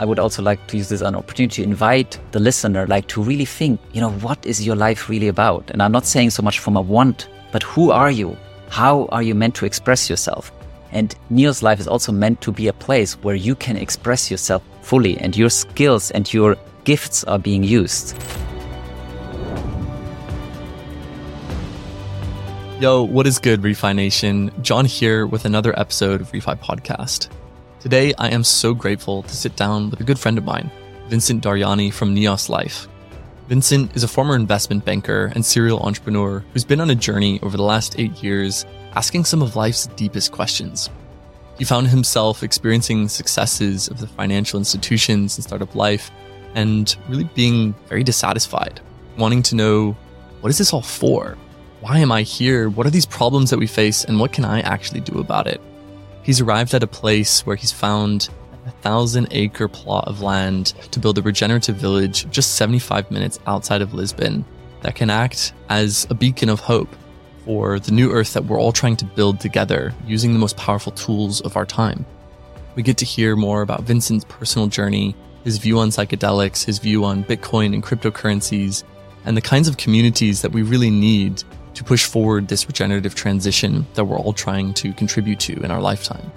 I would also like to use this as an opportunity to invite the listener, like to really think, what is your life really about? And I'm not saying so much from a want, but who are you? How are you meant to express yourself? And Neo's Life is also meant to be a place where you can express yourself fully and your skills and your gifts are being used. Yo, what is good, Refi Nation? John here with another episode of Refi Podcast. Today, I am so grateful to sit down with a good friend of mine, Vincent Daryani from Neos Life. Vincent is a former investment banker and serial entrepreneur who's been on a journey over the last 8 years, asking some of life's deepest questions. He found himself experiencing successes of the financial institutions and startup life, and really being very dissatisfied, wanting to know, what is this all for? Why am I here? What are these problems that we face, and what can I actually do about it? He's arrived at a place where he's found a 1,000-acre plot of land to build a regenerative village just 75 minutes outside of Lisbon that can act as a beacon of hope for the new earth that we're all trying to build together using the most powerful tools of our time. We get to hear more about Vincent's personal journey, his view on psychedelics, his view on Bitcoin and cryptocurrencies, and the kinds of communities that we really need to push forward this regenerative transition that we're all trying to contribute to in our lifetime.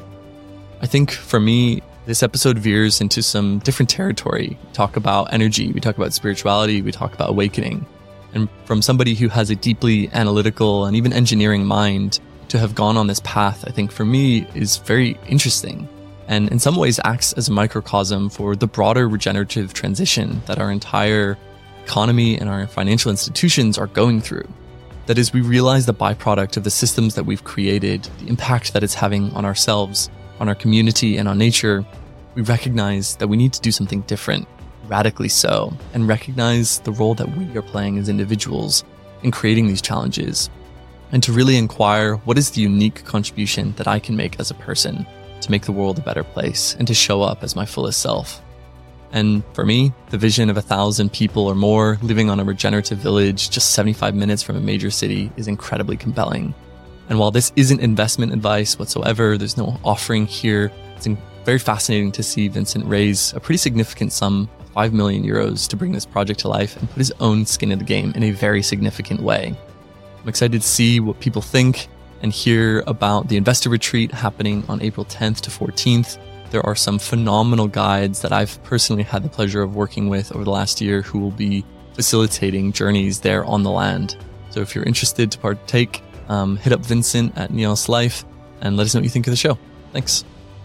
I think for me, this episode veers into some different territory. We talk about energy, we talk about spirituality, we talk about awakening. And from somebody who has a deeply analytical and even engineering mind, to have gone on this path, I think for me is very interesting, and in some ways acts as a microcosm for the broader regenerative transition that our entire economy and our financial institutions are going through. That is, we realize the byproduct of the systems that we've created, the impact that it's having on ourselves, on our community, and on nature. We recognize that we need to do something different, radically so, and recognize the role that we are playing as individuals in creating these challenges, and to really inquire, what is the unique contribution that I can make as a person to make the world a better place and to show up as my fullest self? And for me, the vision of 1,000 people or more living on a regenerative village just 75 minutes from a major city is incredibly compelling. And while this isn't investment advice whatsoever, there's no offering here, it's very fascinating to see Vincent raise a pretty significant sum of 5 million euros to bring this project to life and put his own skin in the game in a very significant way. I'm excited to see what people think and hear about the investor retreat happening on April 10th to 14th. There are some phenomenal guides that I've personally had the pleasure of working with over the last year who will be facilitating journeys there on the land. So if you're interested to partake, hit up Vincent at Neos Life and let us know what you think of the show. Thanks.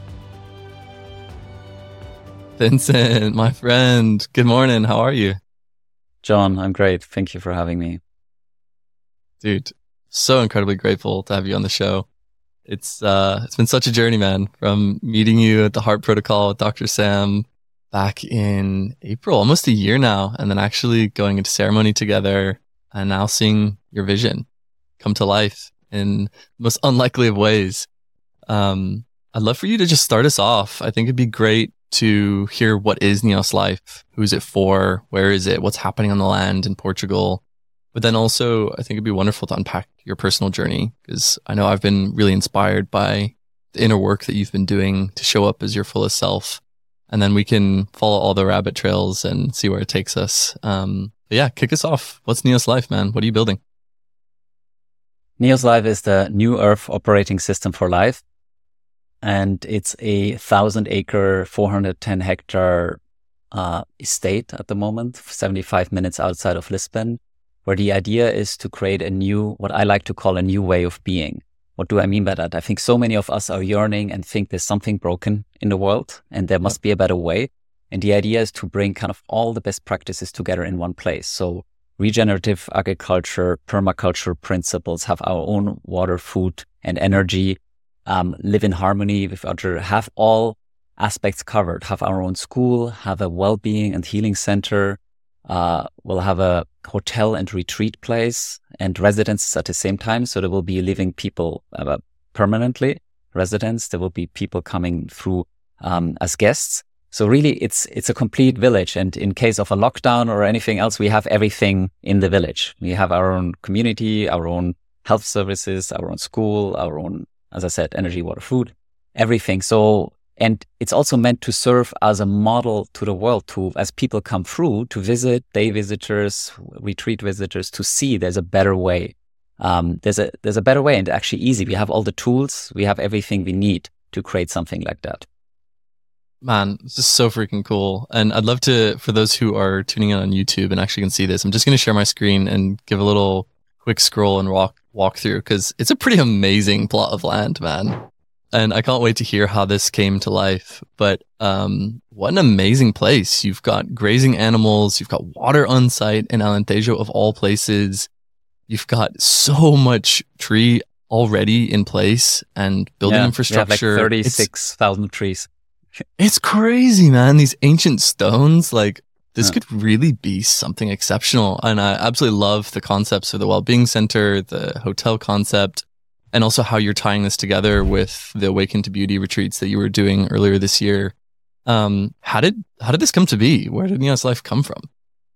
Vincent, my friend, good morning. How are you? John, I'm great. Thank you for having me. Dude, so incredibly grateful to have you on the show. It's been such a journey, man, from meeting you at the Heart Protocol with Dr. Sam back in April, almost a year now, and then actually going into ceremony together and now seeing your vision come to life in the most unlikely of ways. I'd love for you to just start us off. I think it'd be great to hear, what is Neos Life? Who's it for? Where is it? What's happening on the land in Portugal? But then also, I think it'd be wonderful to unpack your personal journey, because I know I've been really inspired by the inner work that you've been doing to show up as your fullest self. And then we can follow all the rabbit trails and see where it takes us. But yeah, kick us off. What's Neos Life, man? What are you building? Neos Life is the New Earth operating system for life. And it's a 1,000-acre, 410-hectare estate at the moment, 75 minutes outside of Lisbon, where the idea is to create a new, what I like to call a new way of being. What do I mean by that? I think so many of us are yearning and think there's something broken in the world and there must be a better way. And the idea is to bring kind of all the best practices together in one place. So regenerative agriculture, permaculture principles, have our own water, food, and energy, live in harmony with other, have all aspects covered, have our own school, have a well-being and healing center, we'll have a hotel and retreat place and residences at the same time. So there will be living people permanently, residents. There will be people coming through as guests. So really, it's a complete village. And in case of a lockdown or anything else, we have everything in the village. We have our own community, our own health services, our own school, our own, as I said, energy, water, food, everything. So And it's also meant to serve as a model to the world, as people come through to visit, day visitors, retreat visitors, to see there's a better way. There's a better way, and actually easy. We have all the tools, we have everything we need to create something like that. Man, this is so freaking cool. And I'd love to, for those who are tuning in on YouTube and actually can see this, I'm just going to share my screen and give a little quick scroll and walk through, because it's a pretty amazing plot of land, man. And I can't wait to hear how this came to life. But what an amazing place. You've got grazing animals, you've got water on site in Alentejo of all places. You've got so much tree already in place and building infrastructure. We have like 36,000 trees. It's crazy, man. These ancient stones, like this could really be something exceptional. And I absolutely love the concepts of the Wellbeing Center, the hotel concept, and also how you're tying this together with the Awaken to Beauty retreats that you were doing earlier this year. How did this come to be? Where did Neos Life come from?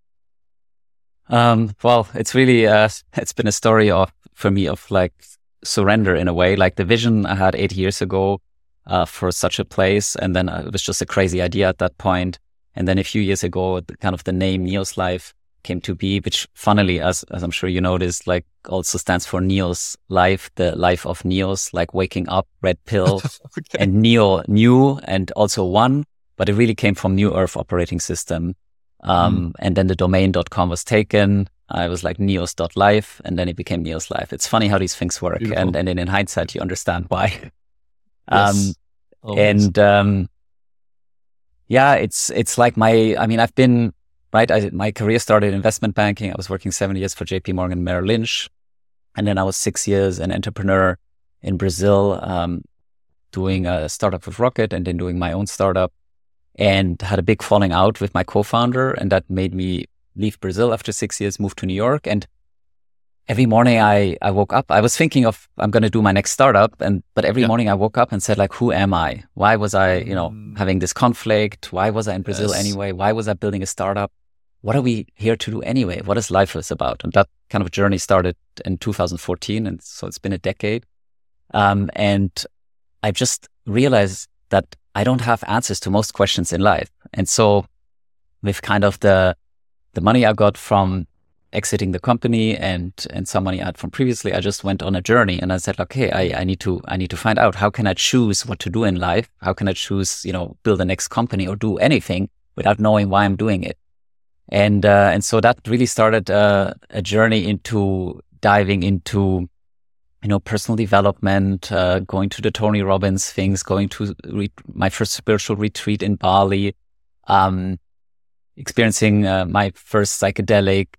Well, it's really, it's been a story for me of like surrender in a way, like the vision I had 8 years ago, for such a place. And then it was just a crazy idea at that point. And then a few years ago, the name Neos Life came to be, which funnily, as I'm sure you noticed, like also stands for Neos Life, the life of Neos, like waking up, red pill, okay. And Neo, new, and also one, but it really came from New Earth Operating System. And then the domain.com was taken. I was like neos.life, and then it became Neos Life. It's funny how these things work. And then in hindsight, you understand why. Yes. It's like I've been, right. My career started in investment banking. I was working 7 years for JP Morgan, Merrill Lynch. And then I was 6 years an entrepreneur in Brazil, doing a startup with Rocket and then doing my own startup, and had a big falling out with my co-founder. And that made me leave Brazil after 6 years, move to New York. And every morning I woke up, I was thinking of, I'm going to do my next startup. But every morning I woke up and said, like, who am I? Why was I, having this conflict? Why was I in Brazil anyway? Why was I building a startup? What are we here to do anyway? What is life is about? And that kind of journey started in 2014. And so it's been a decade. And I just realized that I don't have answers to most questions in life. And so with kind of the money I got from exiting the company and some money I had from previously, I just went on a journey, and I said, okay, I need to find out, how can I choose what to do in life? How can I choose, build the next company or do anything without knowing why I'm doing it? And so that really started a journey into diving into, personal development, going to the Tony Robbins things, going to my first spiritual retreat in Bali, experiencing my first psychedelic,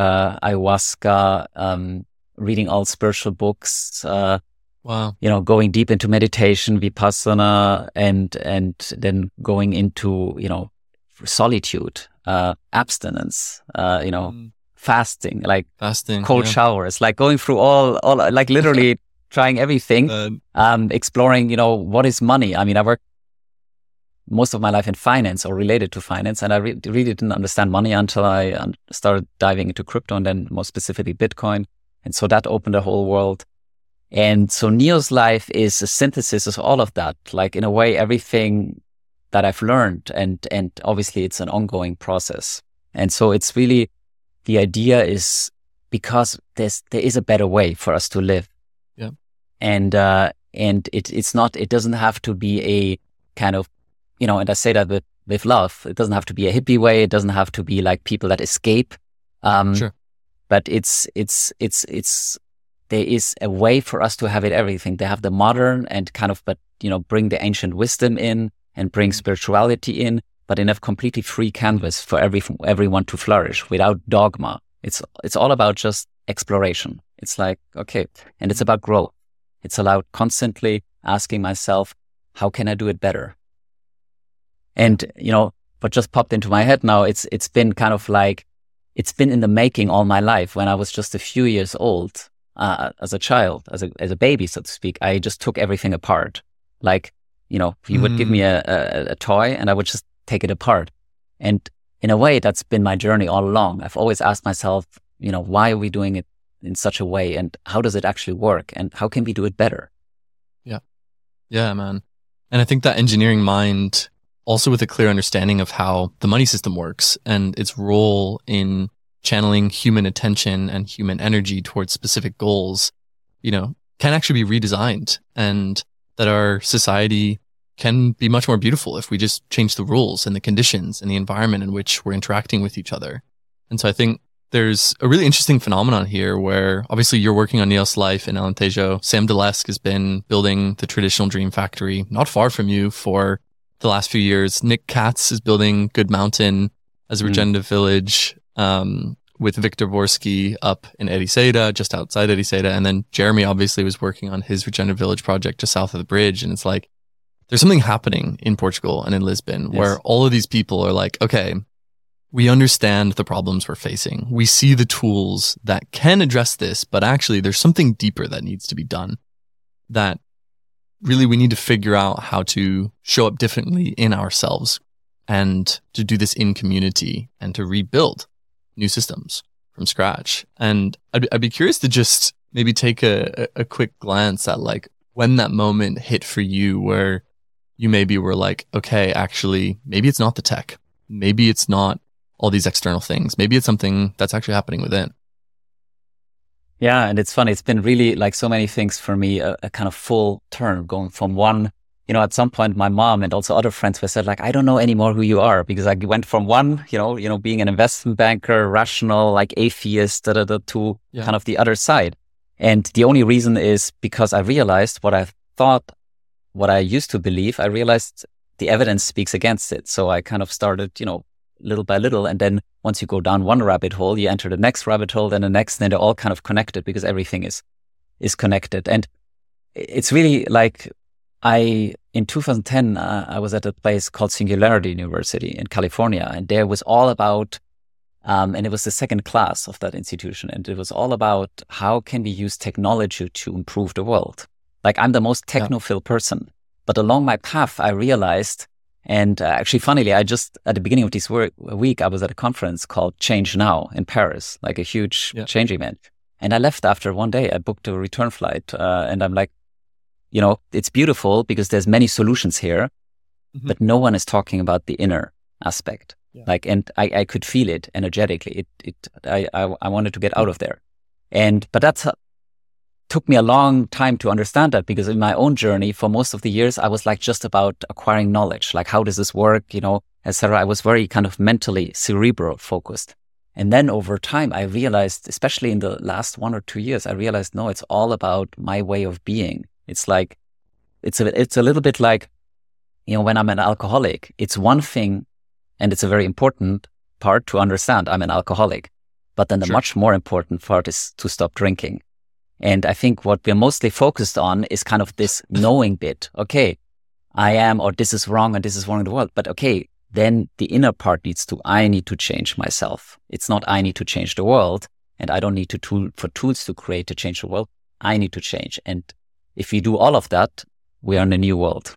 ayahuasca, reading all spiritual books, wow, going deep into meditation, vipassana, and then going into, solitude, abstinence, fasting, cold showers, like going through all like literally trying everything, exploring, what is money? I mean, I worked most of my life in finance or related to finance, and I really didn't understand money until I started diving into crypto, and then more specifically Bitcoin. And so that opened a whole world. And so Neos Life is a synthesis of all of that, like in a way, everything that I've learned, and obviously it's an ongoing process. And so it's really, the idea is because there is a better way for us to live. Yeah. And it's not, it doesn't have to be a kind of, and I say that with love, it doesn't have to be a hippie way. It doesn't have to be like people that escape. Sure. But there is a way for us to have it everything. They have the modern and kind of, but, bring the ancient wisdom in and bring spirituality in, but in a completely free canvas for everyone to flourish without dogma. It's all about just exploration. It's like, okay. And it's about growth. It's about constantly asking myself, how can I do it better? And, what just popped into my head now, it's been kind of like, it's been in the making all my life. When I was just a few years old, as a child, as a baby, so to speak, I just took everything apart. Like, you would give me a toy and I would just take it apart. And in a way, that's been my journey all along. I've always asked myself, why are we doing it in such a way? And how does it actually work? And how can we do it better? Yeah. Yeah, man. And I think that engineering mind, also with a clear understanding of how the money system works and its role in channeling human attention and human energy towards specific goals, can actually be redesigned, and that our society can be much more beautiful if we just change the rules and the conditions and the environment in which we're interacting with each other. And so I think there's a really interesting phenomenon here where obviously you're working on Neos Life in Alentejo. Sam Delesk has been building the traditional Dream Factory not far from you for the last few years. Nick Katz is building Good Mountain as a regenerative village with Victor Vorsky up in Ericeira, just outside Ericeira. And then Jeremy obviously was working on his regenerative village project just south of the bridge. And it's like, there's something happening in Portugal and in Lisbon where all of these people are like, okay, we understand the problems we're facing. We see the tools that can address this, but actually there's something deeper that needs to be done, that really we need to figure out how to show up differently in ourselves and to do this in community and to rebuild new systems from scratch. And I'd be curious to just maybe take a quick glance at like when that moment hit for you where you maybe were like, okay, actually, maybe it's not the tech. Maybe it's not all these external things. Maybe it's something that's actually happening within. Yeah. And it's funny. It's been really like so many things for me, a kind of full turn going from one, at some point my mom and also other friends were said like, I don't know anymore who you are, because I went from one, being an investment banker, rational, like atheist, to kind of the other side. And the only reason is because I realized what I used to believe, I realized the evidence speaks against it. So I kind of started, little by little. And then once you go down one rabbit hole, you enter the next rabbit hole, then the next, then they're all kind of connected because everything is connected. And it's really like in 2010, I was at a place called Singularity University in California, and there was all about, and it was the second class of that institution. And it was all about how can we use technology to improve the world? Like I'm the most technophile person, but along my path, I realized, and actually, funnily, I just, at the beginning of this week, I was at a conference called Change Now in Paris, like a huge change event. And I left after one day. I booked a return flight. And I'm like, it's beautiful because there's many solutions here, but no one is talking about the inner aspect. Yeah. Like, and I could feel it energetically. I wanted to get out of there. But that's took me a long time to understand that, because in my own journey for most of the years, I was like just about acquiring knowledge, like how does this work, etc. I was very kind of mentally cerebral focused. And then over time, I realized, especially in the last 1 or 2 years, I realized, no, it's all about my way of being. It's like, it's a little bit like, when I'm an alcoholic, it's one thing, and it's a very important part to understand I'm an alcoholic. But then the much more important part is to stop drinking. And I think what we're mostly focused on is kind of this knowing bit. Okay, I am, or this is wrong, and this is wrong in the world. But okay, then the inner part I need to change myself. It's not I need to change the world, and I don't need tools to create to change the world. I need to change. And if we do all of that, we are in a new world.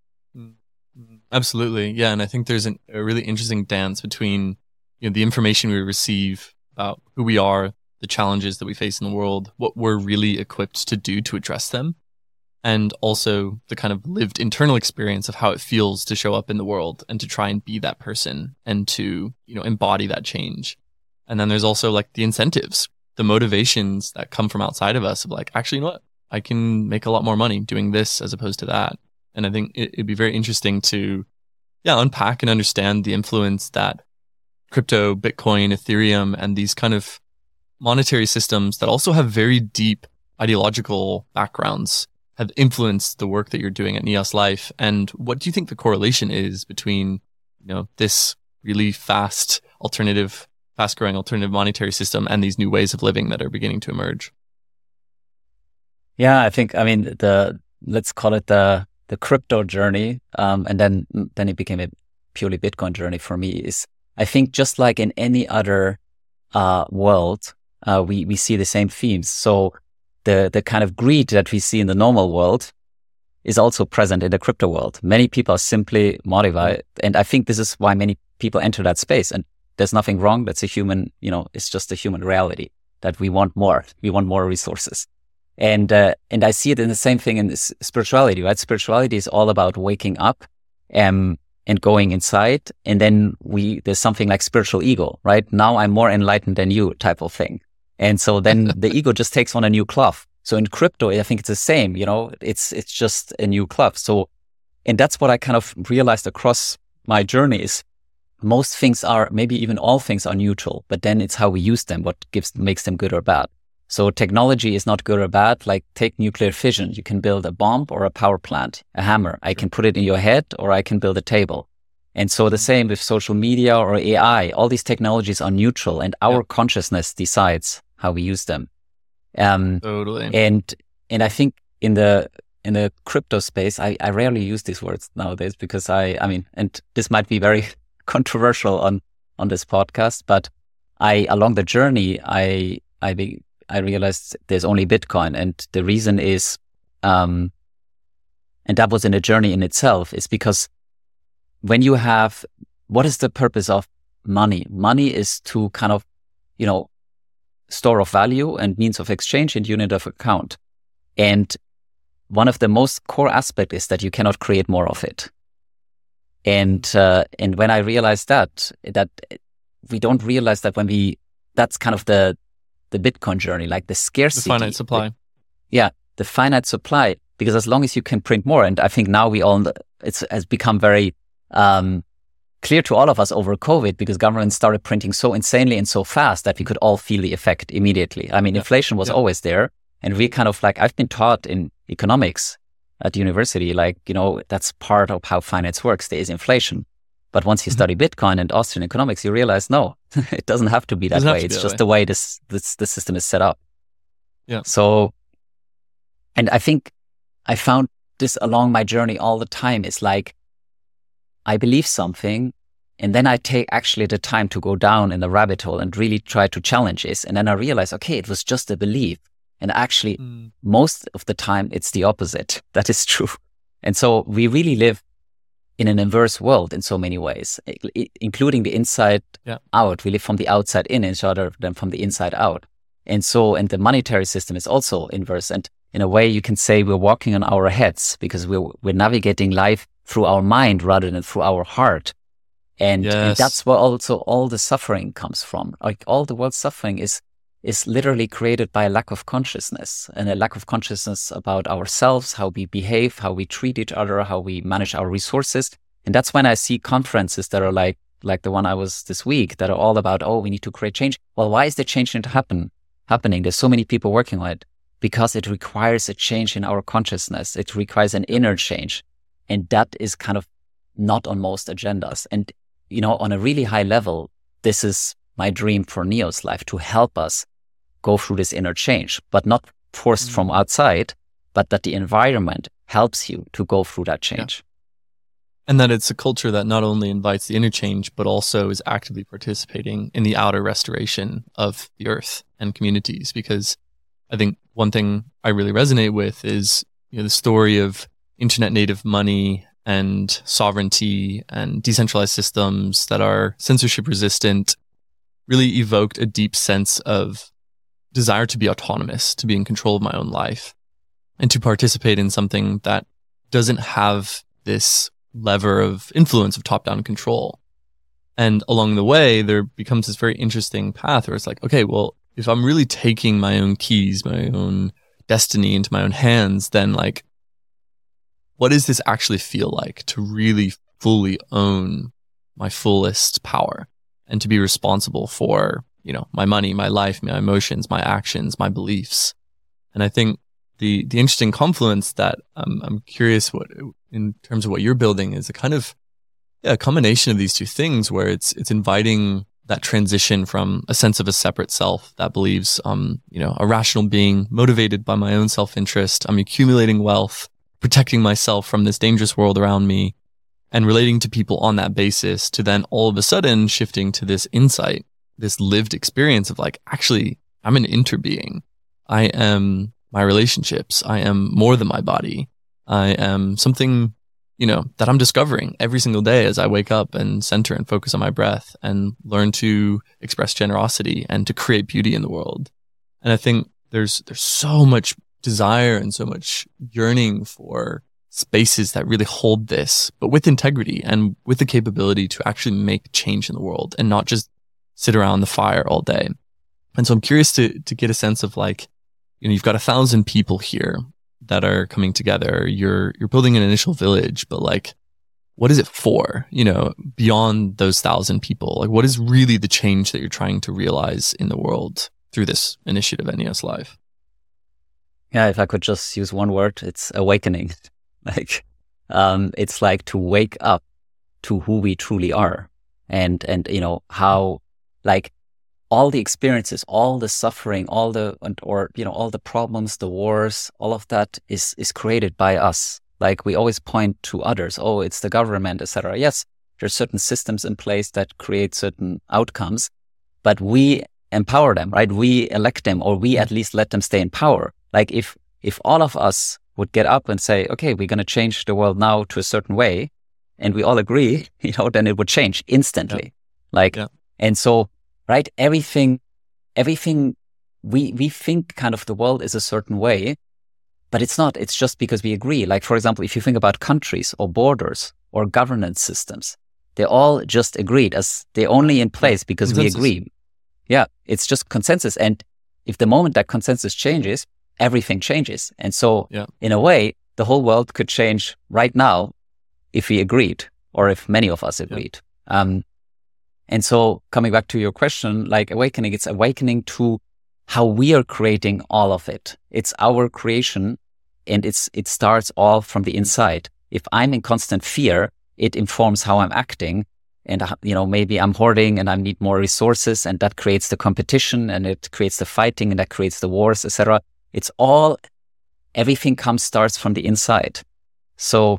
Absolutely. Yeah. And I think there's a really interesting dance between the information we receive about who we are, the challenges that we face in the world, what we're really equipped to do to address them, and also the kind of lived internal experience of how it feels to show up in the world and to try and be that person and to, embody that change. And then there's also like the incentives, the motivations that come from outside of us of like, actually, you know what? I can make a lot more money doing this as opposed to that. And I think it'd be very interesting to, unpack and understand the influence that crypto, Bitcoin, Ethereum, and these kind of monetary systems that also have very deep ideological backgrounds have influenced the work that you're doing at Neos Life. And what do you think the correlation is between, this really fast-growing alternative monetary system and these new ways of living that are beginning to emerge? Yeah, I think, let's call it the crypto journey, and then it became a purely Bitcoin journey for me, is I think just like in any other world, we see the same themes. So the kind of greed that we see in the normal world is also present in the crypto world. Many people are simply motivated, and I think this is why many people enter that space. And there's nothing wrong. That's a human, it's just a human reality that we want more. We want more resources. And I see it in the same thing in this spirituality, right? Spirituality is all about waking up, and going inside. And then there's something like spiritual ego, right? Now I'm more enlightened than you type of thing. And so then the ego just takes on a new cloth. So in crypto, I think it's the same, it's just a new cloth. So, and that's what I kind of realized across my journey is most things are, maybe even all things are neutral, but then it's how we use them, what makes them good or bad. So technology is not good or bad. Like take nuclear fission. You can build a bomb or a power plant, a hammer. I can put it in your head or I can build a table. And so the same with social media or AI, all these technologies are neutral and our consciousness decides how we use them. Totally. And I think in the crypto space, I rarely use these words nowadays because I mean, and this might be very controversial on this podcast, but along the journey, I realized there's only Bitcoin. And the reason is, and that was in a journey in itself, is because what is the purpose of money? Money is to kind of, store of value and means of exchange and unit of account. And one of the most core aspects is that you cannot create more of it. And when I realized that we don't realize that that's kind of the Bitcoin journey, like the scarcity. The finite supply. The finite supply, because as long as you can print more, and I think now it has become very clear to all of us over COVID, because governments started printing so insanely and so fast that we could all feel the effect immediately. I mean, inflation was always there. And we kind of I've been taught in economics at university, that's part of how finance works. There is inflation. But once you study Bitcoin and Austrian economics, you realize, no, it doesn't have to be that way. It's just the way the system is set up. Yeah. So, and I think I found this along my journey all the time. It's like, I believe something, and then I take actually the time to go down in the rabbit hole and really try to challenge this. And then I realize, okay, it was just a belief. And actually, most of the time, it's the opposite. That is true. And so we really live in an inverse world in so many ways, including the inside out. We live from the outside in rather than from the inside out. And the monetary system is also inverse. And in a way, you can say we're walking on our heads because we're navigating life through our mind rather than through our heart. And that's where also all the suffering comes from. Like all the world's suffering is literally created by a lack of consciousness, and a lack of consciousness about ourselves, how we behave, how we treat each other, how we manage our resources. And that's when I see conferences that are like the one I was this week, that are all about, we need to create change. Well, why is the change not happening? There's so many people working on it because it requires a change in our consciousness. It requires an inner change. And that is kind of not on most agendas. And, on a really high level, this is my dream for Neo's life, to help us go through this inner change, but not forced from outside, but that the environment helps you to go through that change. And that it's a culture that not only invites the inner change, but also is actively participating in the outer restoration of the earth and communities. Because I think one thing I really resonate with is the story of internet native money and sovereignty and decentralized systems that are censorship resistant really evoked a deep sense of desire to be autonomous, to be in control of my own life, and to participate in something that doesn't have this lever of influence of top-down control. And along the way, there becomes this very interesting path where it's like, okay, well, if I'm really taking my own keys, my own destiny into my own hands, then what does this actually feel like to really fully own my fullest power and to be responsible for, my money, my life, my emotions, my actions, my beliefs? And I think the interesting confluence that I'm curious what, in terms of what you're building, is a kind of a combination of these two things, where it's inviting that transition from a sense of a separate self that believes a rational being motivated by my own self-interest. I'm accumulating wealth, protecting myself from this dangerous world around me, and relating to people on that basis, to then all of a sudden shifting to this insight, this lived experience of actually, I'm an interbeing. I am my relationships. I am more than my body. I am something, that I'm discovering every single day as I wake up and center and focus on my breath and learn to express generosity and to create beauty in the world. And I think there's so much desire and so much yearning for spaces that really hold this, but with integrity and with the capability to actually make change in the world and not just sit around the fire all day. And so I'm curious to get a sense of like, you've got 1,000 people here that are coming together. You're building an initial village, but like, what is it for, beyond those 1,000 people? Like, what is really the change that you're trying to realize in the world through this initiative, NEOS Life? Yeah, if I could just use one word, it's awakening. Like, it's like to wake up to who we truly are, and how, like, all the experiences, all the suffering, all the problems, the wars, all of that is created by us. Like, we always point to others. Oh, it's the government, etc. Yes, there's certain systems in place that create certain outcomes, but we empower them, right? We elect them, or we at least let them stay in power. Like, if all of us would get up and say, okay, we're going to change the world now to a certain way, and we all agree, then it would change instantly. And so, right, everything we think kind of the world is a certain way, but it's not. It's just because we agree. Like, for example, if you think about countries or borders or governance systems, they all just agreed, as they're only in place because consensus. We agree. Yeah, it's just consensus. And if the moment that consensus changes, everything changes. And so in a way, the whole world could change right now if we agreed, or if many of us agreed. And so coming back to your question, like awakening, it's awakening to how we are creating all of it. It's our creation, and it starts all from the inside. If I'm in constant fear, it informs how I'm acting. And, maybe I'm hoarding and I need more resources, and that creates the competition, and it creates the fighting, and that creates the wars, etc. It's all, everything starts from the inside. So,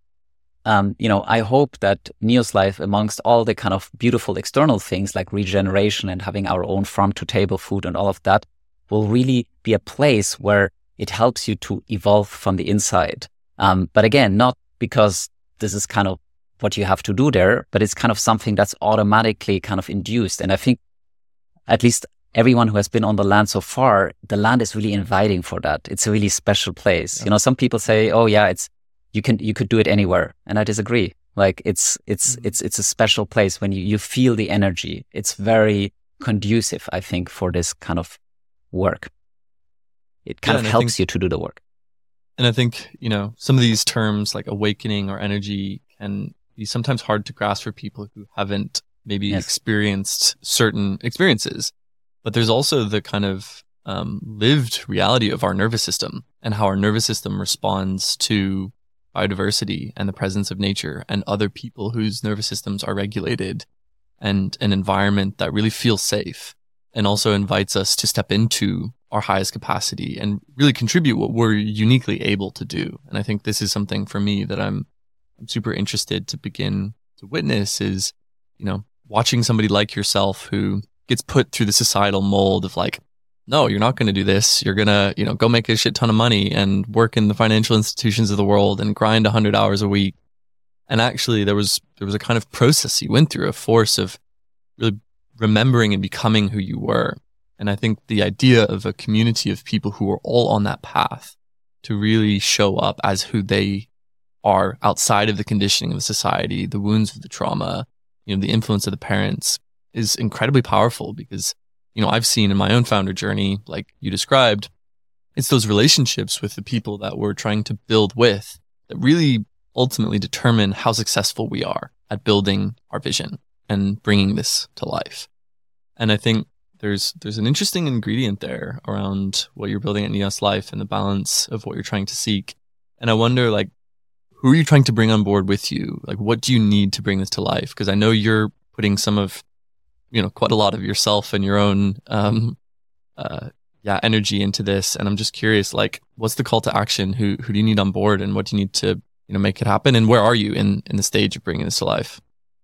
I hope that NEOS Life, amongst all the kind of beautiful external things like regeneration and having our own farm to table food and all of that, will really be a place where it helps you to evolve from the inside. But again, not because this is kind of what you have to do there, but it's kind of something that's automatically kind of induced. And I think at least everyone who has been on the land so far, the land is really inviting for that. It's a really special place. Yeah. Some people say, oh yeah, you could do it anywhere. And I disagree. Like, it's a special place when you feel the energy. It's very conducive, I think, for this kind of work. It kind of helps you to do the work. And I think, some of these terms like awakening or energy can be sometimes hard to grasp for people who haven't maybe experienced certain experiences. But there's also the kind of lived reality of our nervous system and how our nervous system responds to biodiversity and the presence of nature and other people whose nervous systems are regulated, and an environment that really feels safe and also invites us to step into our highest capacity and really contribute what we're uniquely able to do. And I think this is something for me that I'm super interested to begin to witness is, watching somebody like yourself who gets put through the societal mold of like, no, you're not going to do this. You're going to, go make a shit ton of money and work in the financial institutions of the world and grind 100 hours a week. And actually there was a kind of process you went through, a force of really remembering and becoming who you were. And I think the idea of a community of people who are all on that path to really show up as who they are outside of the conditioning of the society, the wounds of the trauma, the influence of the parents, is incredibly powerful because, I've seen in my own founder journey, like you described, it's those relationships with the people that we're trying to build with that really ultimately determine how successful we are at building our vision and bringing this to life. And I think there's an interesting ingredient there around what you're building at NEOS Life and the balance of what you're trying to seek. And I wonder, like, who are you trying to bring on board with you? Like, what do you need to bring this to life? Because I know you're putting some of, quite a lot of yourself and your own, energy into this. And I'm just curious, like, what's the call to action? Who do you need on board, and what do you need to, make it happen? And where are you in the stage of bringing this to life?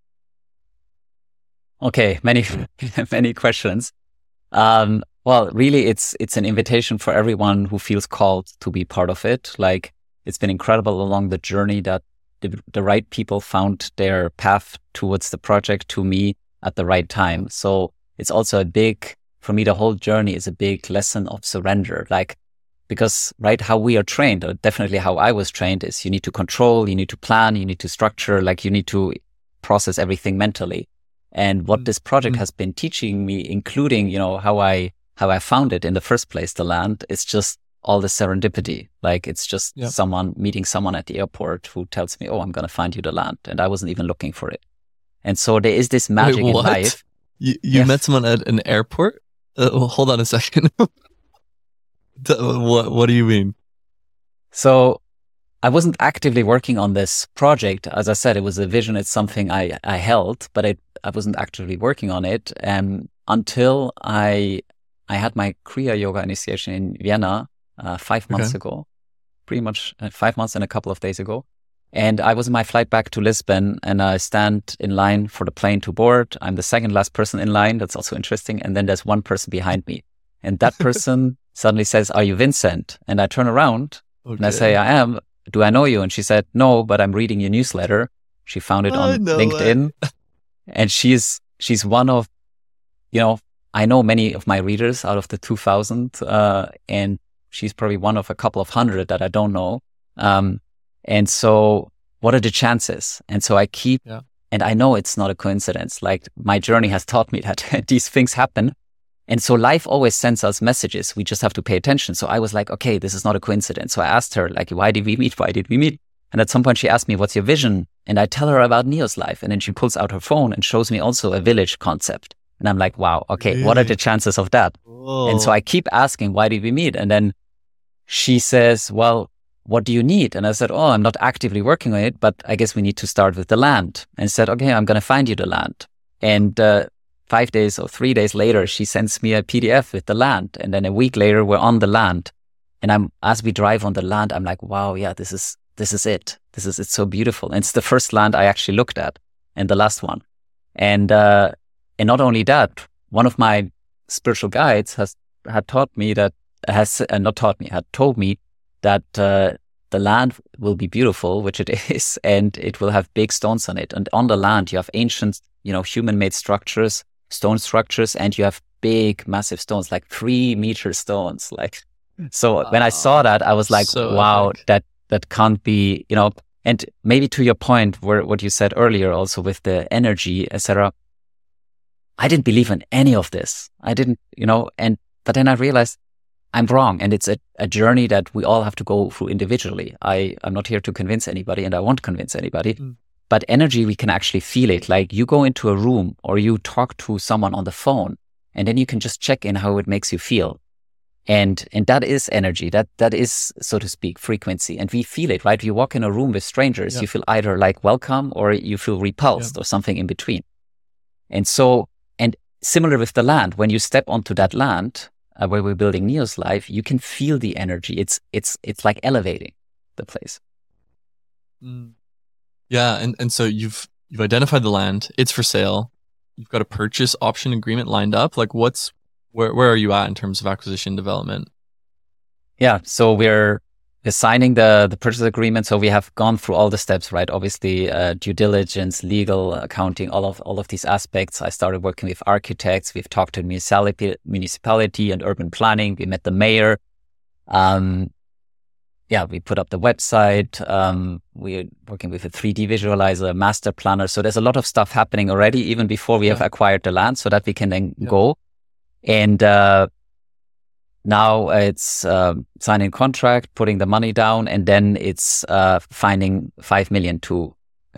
Okay. Many questions. Well, really it's an invitation for everyone who feels called to be part of it. Like, it's been incredible along the journey that the right people found their path towards the project to me at the right time. So it's also for me, the whole journey is a big lesson of surrender. Like, because, right, how we are trained, or definitely how I was trained, is you need to control, you need to plan, you need to structure, like you need to process everything mentally. And what this project has been teaching me, including, how I found it in the first place, the land, is just all the serendipity. Like it's just meeting someone at the airport who tells me, oh, I'm going to find you the land. And I wasn't even looking for it. And so there is this magic in life. You met someone at an airport? Hold on a second. What do you mean? So I wasn't actively working on this project. As I said, it was a vision. It's something I held, but I wasn't actively working on it until I had my Kriya Yoga initiation in Vienna 5 months ago, pretty much 5 months and a couple of days ago. And I was in my flight back to Lisbon, and I stand in line for the plane to board. I'm the second last person in line. That's also interesting. And then there's one person behind me. And that person suddenly says, are you Vincent? And I turn around and I say, I am. Do I know you? And she said, no, but I'm reading your newsletter. She found it on LinkedIn. And she's one of, I know many of my readers out of the 2000, and she's probably one of a couple of hundred that I don't know. And so what are the chances? And so I keep, and I know it's not a coincidence. Like my journey has taught me that these things happen. And so life always sends us messages. We just have to pay attention. So I was like, okay, this is not a coincidence. So I asked her, like, why did we meet? Why did we meet? And at some point she asked me, what's your vision? And I tell her about Neo's life. And then she pulls out her phone and shows me also a village concept. And I'm like, wow, okay, really? What are the chances of that? Whoa. And so I keep asking, why did we meet? And then she says, well, what do you need? And I said, oh, I'm not actively working on it, but I guess we need to start with the land. And said, okay, I'm going to find you the land. And 5 days or 3 days later, she sends me a PDF with the land. And then a week later, we're on the land. And as we drive on the land, I'm like, wow, yeah, this is it. It's so beautiful. And it's the first land I actually looked at, and the last one. And not only that, one of my spiritual guides had told me that the land will be beautiful, which it is, and it will have big stones on it. And on the land, you have ancient, human-made structures, stone structures, and you have big, massive stones, like 3-meter stones. Like, so when I saw that, I was like, so wow, epic. that can't be, and maybe to your point, what you said earlier, also with the energy, etc. I didn't believe in any of this. I didn't, but then I realized I'm wrong. And it's a journey that we all have to go through individually. I'm not here to convince anybody, and I won't convince anybody. But energy, we can actually feel it. Like you go into a room or you talk to someone on the phone, and then you can just check in how it makes you feel. And that is energy. That is, so to speak, frequency. And we feel it, right? You walk in a room with strangers, you feel either like welcome or you feel repulsed or something in between. And so, and similar with the land, when you step onto that land, where we're building Neo's life, you can feel the energy. It's like elevating the place. Yeah, and so you've identified the land. It's for sale. You've got a purchase option agreement lined up. Like, where are you at in terms of acquisition development? Yeah, so we're signing the purchase agreement. So we have gone through all the steps, right? Obviously, due diligence, legal, accounting, all of these aspects. I started working with architects. We've talked to municipality and urban planning. We met the mayor. We put up the website. We're working with a 3D visualizer, master planner. So there's a lot of stuff happening already, even before we have acquired the land, so that we can then go. And now it's signing contract, putting the money down, and then it's finding 5 million to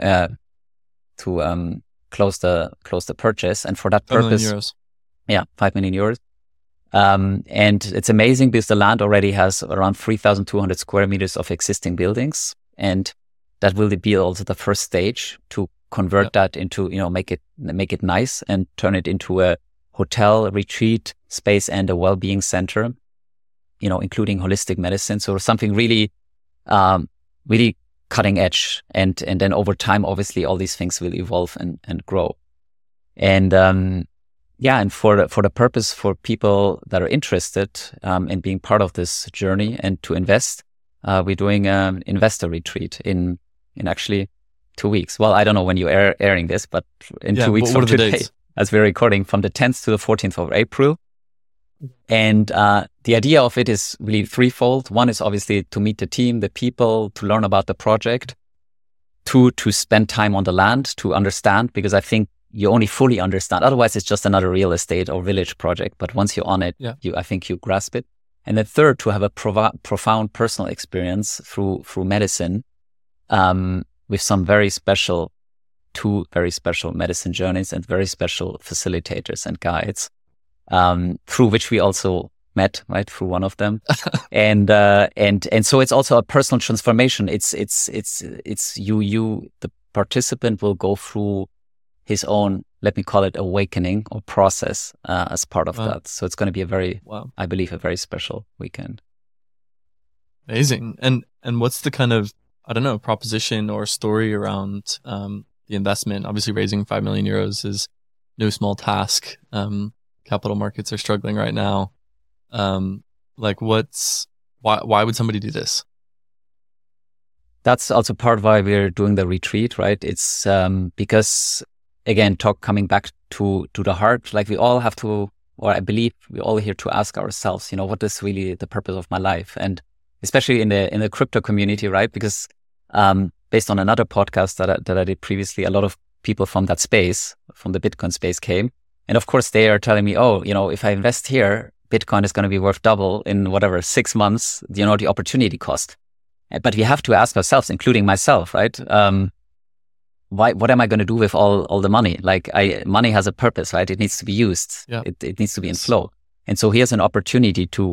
close the purchase. And for that purpose, 5 million euros. And it's amazing because the land already has around 3,200 square meters of existing buildings, and that will be also the first stage to convert that into, make it nice and turn it into a hotel, retreat space, and a well-being center, including holistic medicine. So something really, really cutting edge. And then over time, obviously, all these things will evolve and grow. And, and for the purpose for people that are interested in being part of this journey and to invest, we're doing an investor retreat in actually 2 weeks. Well, I don't know when you're airing this, but in 2 weeks from today, as we're recording, from the 10th to the 14th of April. And the idea of it is really threefold. One is obviously to meet the team, the people, to learn about the project. Two, to spend time on the land, to understand, because I think you only fully understand. Otherwise, it's just another real estate or village project. But once you're on it, I think you grasp it. And then third, to have a profound personal experience through medicine, with some two very special medicine journeys and very special facilitators and guides, through which we also met, right, through one of them. and so it's also a personal transformation. It's the participant will go through his own, let me call it, awakening or process as part of that. So it's going to be I believe, a very special weekend. Amazing. And what's the kind of, I don't know, proposition or story around the investment? Obviously, raising 5 million euros is no small task. Capital markets are struggling right now. Why would somebody do this? That's also part of why we're doing the retreat, right? It's because, again, coming back to the heart, like we all have to, or I believe we're all here to ask ourselves, what is really the purpose of my life? And especially in the crypto community, right? Because based on another podcast that I did previously, a lot of people from that space, from the Bitcoin space came. And of course, they are telling me, if I invest here, Bitcoin is going to be worth double in 6 months, the opportunity cost. But we have to ask ourselves, including myself, right? What am I going to do with all the money? Money has a purpose, right? It needs to be used. Yeah. It needs to be in flow. And so here's an opportunity to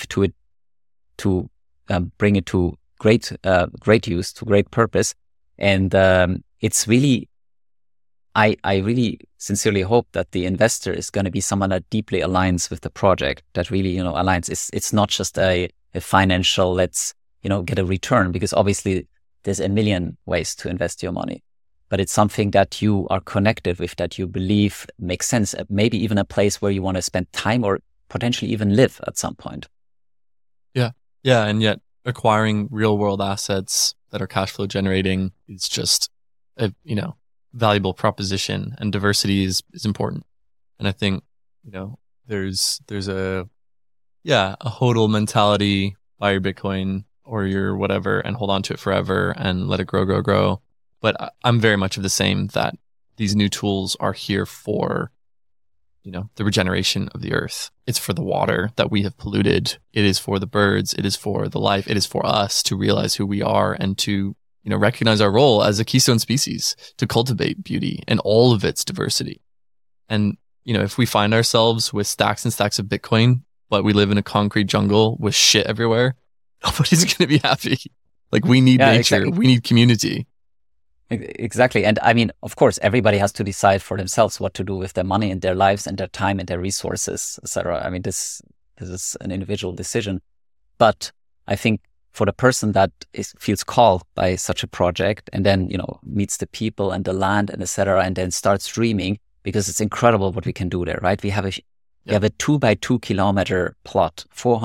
bring it to great use, to great purpose. And it's really, I really sincerely hope that the investor is going to be someone that deeply aligns with the project, that really, aligns. It's not just a financial, let's, get a return, because obviously there's a million ways to invest your money, but it's something that you are connected with, that you believe makes sense, maybe even a place where you want to spend time or potentially even live at some point. Yeah. Yeah. And yet acquiring real world assets that are cash flow generating is just a, valuable proposition, and diversity is important. And I think, there's a hodl mentality, buy your Bitcoin or your whatever and hold on to it forever and let it grow. But I'm very much of the same, that these new tools are here for, the regeneration of the earth. It's for the water that we have polluted. It is for the birds. It is for the life. It is for us to realize who we are and to, recognize our role as a keystone species, to cultivate beauty and all of its diversity. And, if we find ourselves with stacks and stacks of Bitcoin, but we live in a concrete jungle with shit everywhere, nobody's going to be happy. We need nature. Exactly. We need community. Exactly. And I mean, of course, everybody has to decide for themselves what to do with their money and their lives and their time and their resources, etc. I mean, this is an individual decision. But I think for the person that feels called by such a project and then, meets the people and the land and etc., and then starts dreaming, because it's incredible what we can do there, right? We have a 2 by 2 kilometer plot,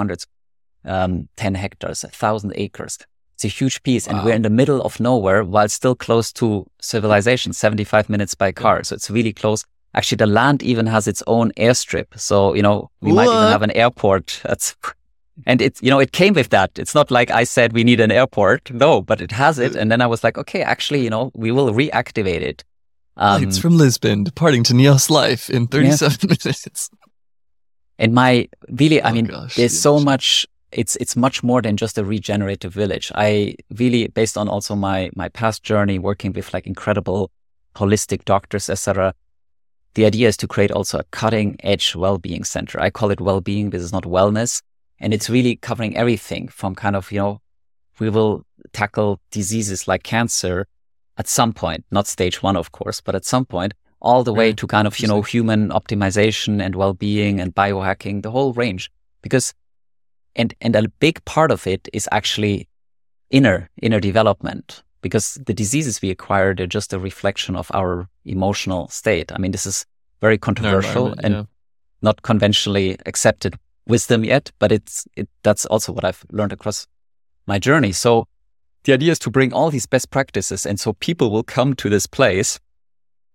410 hectares, 1,000 acres. It's a huge piece. Wow. And we're in the middle of nowhere while still close to civilization, 75 minutes by car. Yeah. So it's really close. Actually, the land even has its own airstrip. So, we might even have an airport. And it's, it came with that. It's not like I said we need an airport. No, but it has it. And then I was like, okay, actually, we will reactivate it. Flights from Lisbon departing to Neos Life in 37 minutes. And there's so much. It's much more than just a regenerative village. I really, based on also my past journey working with incredible holistic doctors, etc., the idea is to create also a cutting edge well-being center. I call it well-being. This is not wellness. And it's really covering everything from kind of, we will tackle diseases like cancer at some point, not stage 1, of course, but at some point, all the way to kind of, human optimization and well-being and biohacking, the whole range. Because And a big part of it is actually inner development, because the diseases we acquire, they're just a reflection of our emotional state. I mean, this is very controversial and not conventionally accepted wisdom yet, but that's also what I've learned across my journey. So the idea is to bring all these best practices. And so people will come to this place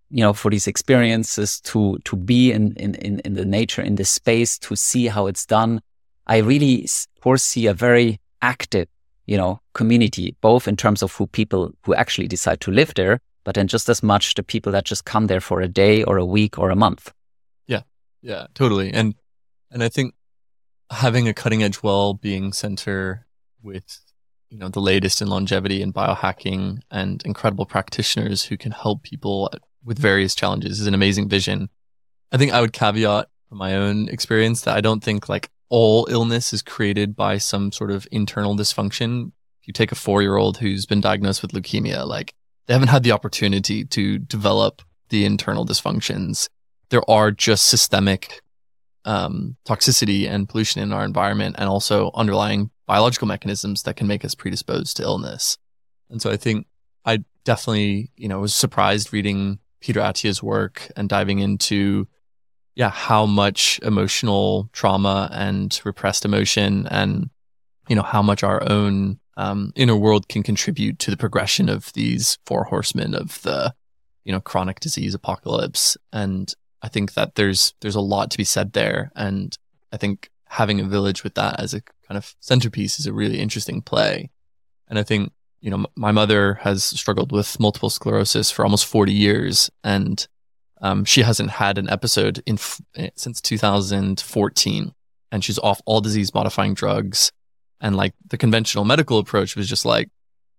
for these experiences, to be in the nature, in the space, to see how it's done. I really foresee a very active, community, both in terms of people who actually decide to live there, but then just as much the people that just come there for a day or a week or a month. Yeah, totally. And I think having a cutting edge well-being center with, the latest in longevity and biohacking and incredible practitioners who can help people with various challenges is an amazing vision. I think I would caveat from my own experience that I don't think like all illness is created by some sort of internal dysfunction. If you take a 4-year-old who's been diagnosed with leukemia, like they haven't had the opportunity to develop the internal dysfunctions. There are just systemic toxicity and pollution in our environment, and also underlying biological mechanisms that can make us predisposed to illness. And so I think I definitely, was surprised reading Peter Attia's work and diving into, how much emotional trauma and repressed emotion and, how much our own inner world can contribute to the progression of these 4 horsemen of the, chronic disease apocalypse. And I think that there's a lot to be said there. And I think having a village with that as a kind of centerpiece is a really interesting play. And I think, my mother has struggled with multiple sclerosis for almost 40 years. And she hasn't had an episode since 2014. And she's off all disease modifying drugs. And like the conventional medical approach was just like,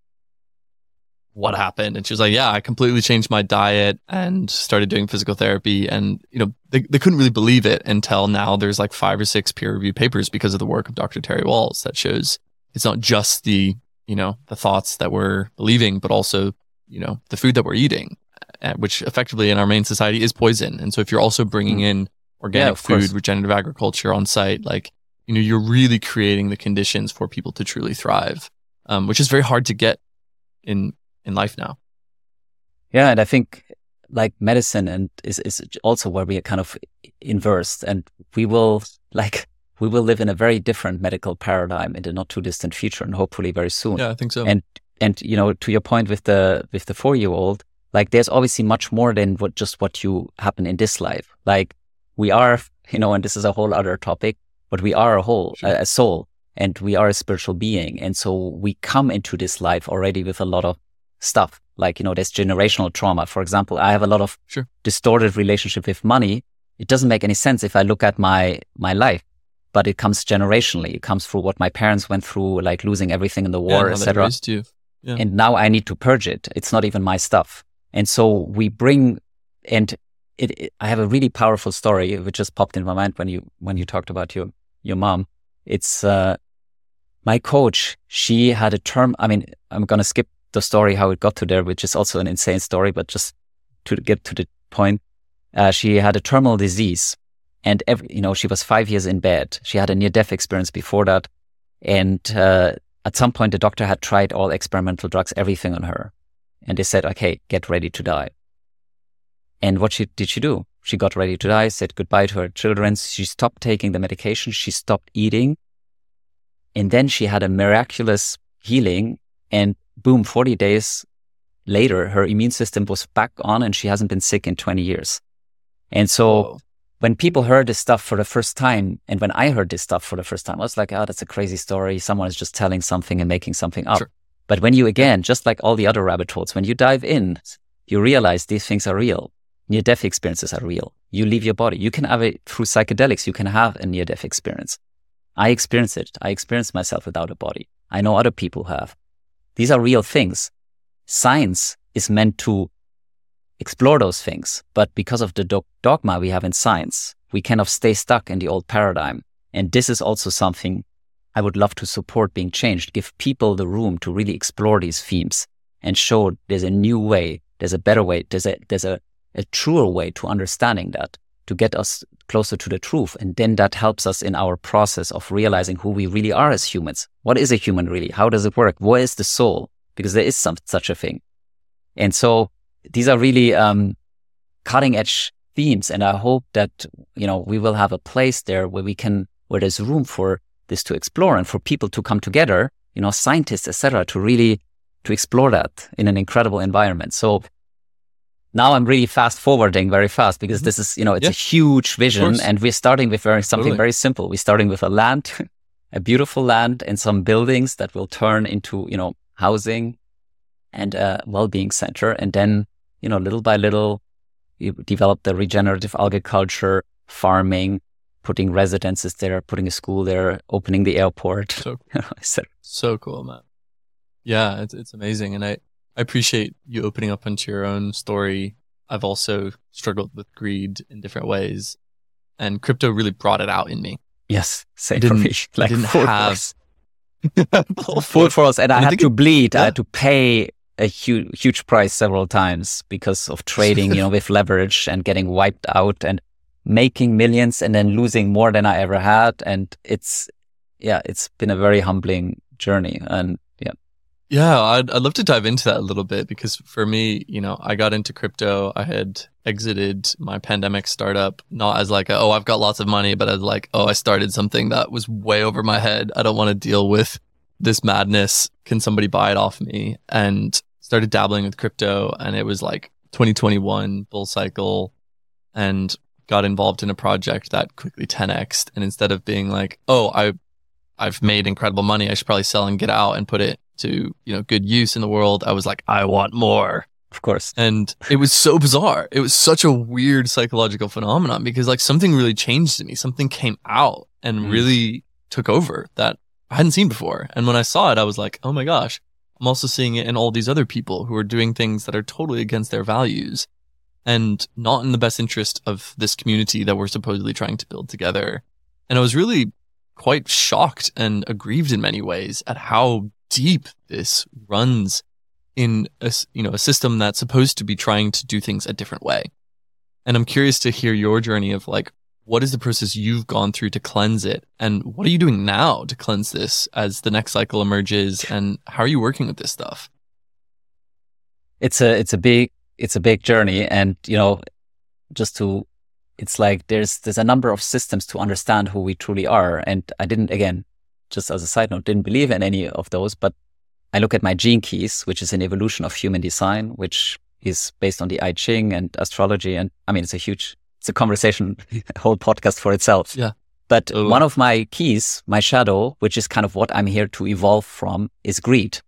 what happened? And she was like, I completely changed my diet and started doing physical therapy. And, they couldn't really believe it until now there's like 5 or 6 peer reviewed papers because of the work of Dr. Terry Walls that shows it's not just the thoughts that we're believing, but also, the food that we're eating, which effectively in our main society is poison. And so if you're also bringing in organic food, regenerative agriculture on site, like, you're really creating the conditions for people to truly thrive, which is very hard to get in life now. Yeah. And I think like medicine and is also where we are kind of inversed, and we will live in a very different medical paradigm in the not too distant future, and hopefully very soon. Yeah, I think so. And to your point with the 4-year-old, like there's obviously much more than what you happen in this life. Like we are, and this is a whole other topic, but we are a soul, and we are a spiritual being. And so we come into this life already with a lot of stuff. Like, there's generational trauma. For example, I have a lot of distorted relationship with money. It doesn't make any sense if I look at my life, but it comes generationally. It comes through what my parents went through, like losing everything in the war, etc. Yeah. And now I need to purge it. It's not even my stuff. And so we bring, and I have a really powerful story which just popped in my mind when you talked about your mom. It's my coach. She had a term. I mean, I'm gonna skip the story how it got to there, which is also an insane story, but just to get to the point, she had a terminal disease, and she was 5 years in bed. She had a near-death experience before that, and at some point the doctor had tried all experimental drugs, everything on her, and they said, "Okay, get ready to die." And what did she do? She got ready to die, said goodbye to her children. She stopped taking the medication. She stopped eating, and then she had a miraculous healing, and boom, 40 days later, her immune system was back on, and she hasn't been sick in 20 years. And so when people heard this stuff for the first time, and when I heard this stuff for the first time, I was like, that's a crazy story. Someone is just telling something and making something up. Sure. But when you, again, just like all the other rabbit holes, when you dive in, you realize these things are real. Near-death experiences are real. You leave your body. You can have it through psychedelics. You can have a near-death experience. I experienced it. I experienced myself without a body. I know other people who have. These are real things. Science is meant to explore those things. But because of the dogma we have in science, we kind of stay stuck in the old paradigm. And this is also something I would love to support being changed. Give people the room to really explore these themes and show there's a new way, there's a better way, there's a truer way to understanding that, to get us closer to the truth. And then that helps us in our process of realizing who we really are as humans. What is a human really? How does it work? What is the soul? Because there is such a thing. And so these are really cutting edge themes. And I hope that, we will have a place there where where there's room for this to explore and for people to come together, scientists, etc., to explore that in an incredible environment. So now I'm really fast forwarding very fast because this is, it's a huge vision, and we're starting with something very simple. We're starting with a land, a beautiful land, and some buildings that will turn into, housing and a well-being center. And then, little by little, you develop the regenerative algae culture, farming, putting residences there, putting a school there, opening the airport. So cool, man. Yeah, it's amazing. And I appreciate you opening up into your own story. I've also struggled with greed in different ways, and crypto really brought it out in me. Yes, same for me. Like full force. And I had to bleed. I had to pay a huge price several times because of trading, with leverage and getting wiped out and making millions and then losing more than I ever had. And it's been a very humbling journey. And yeah, I'd love to dive into that a little bit, because for me, I got into crypto. I had exited my pandemic startup, not as like, I've got lots of money, but as like, I started something that was way over my head. I don't want to deal with this madness. Can somebody buy it off me? And started dabbling with crypto, and it was like 2021 bull cycle, and got involved in a project that quickly 10x'd. And instead of being like, I've made incredible money, I should probably sell and get out and put it to, good use in the world, I was like, I want more. Of course. And it was so bizarre. It was such a weird psychological phenomenon, because like something really changed in me. Something came out and really took over that I hadn't seen before. And when I saw it, I was like, oh my gosh, I'm also seeing it in all these other people who are doing things that are totally against their values and not in the best interest of this community that we're supposedly trying to build together. And I was really quite shocked and aggrieved in many ways at how deep this runs in a system that's supposed to be trying to do things a different way. And I'm curious to hear your journey of like, what is the process you've gone through to cleanse it? And what are you doing now to cleanse this as the next cycle emerges? And how are you working with this stuff? It's a big journey. And, it's like there's a number of systems to understand who we truly are. And I didn't, again, just as a side note, didn't believe in any of those, but I look at my gene keys, which is an evolution of human design, which is based on the I Ching and astrology. And I mean, it's a conversation, a whole podcast for itself. Yeah. But one of my keys, my shadow, which is kind of what I'm here to evolve from, is greed.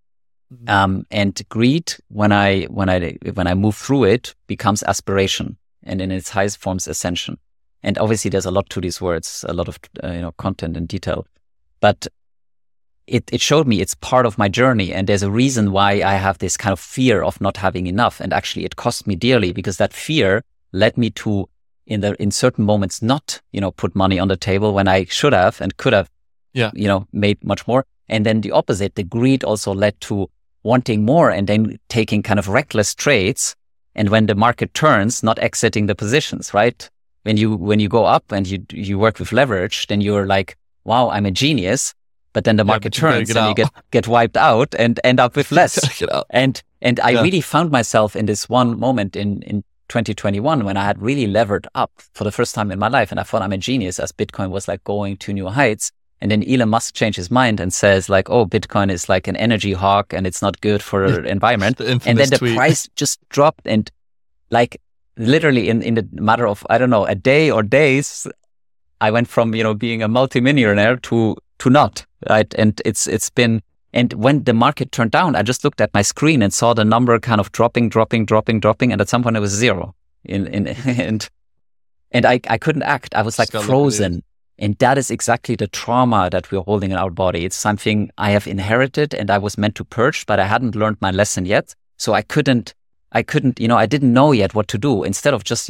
And greed, when I move through it, becomes aspiration, and in its highest forms, ascension. And obviously, there's a lot to these words, a lot of content and detail. But it showed me it's part of my journey, and there's a reason why I have this kind of fear of not having enough. And actually, it cost me dearly, because that fear led me to, in certain moments, not put money on the table when I should have and could have, made much more. And then the opposite, the greed also led to wanting more and then taking kind of reckless trades. And when the market turns, not exiting the positions, right? When you go up and you work with leverage, then you're like, wow, I'm a genius. But then the market turns and you get wiped out and end up with less. And I really found myself in this one moment in 2021 when I had really levered up for the first time in my life. And I thought I'm a genius, as Bitcoin was like going to new heights. And then Elon Musk changed his mind and says like, oh, Bitcoin is like an energy hawk and it's not good for the environment. And then the price just dropped, and like literally in the matter of, I don't know, a day or days, I went from, being a multimillionaire to not, right? And it's been, and when the market turned down, I just looked at my screen and saw the number kind of dropping. And at some point it was zero and I couldn't act. I was like frozen. And that is exactly the trauma that we're holding in our body. It's something I have inherited and I was meant to purge, but I hadn't learned my lesson yet. So I couldn't, I didn't know yet what to do. Instead of just,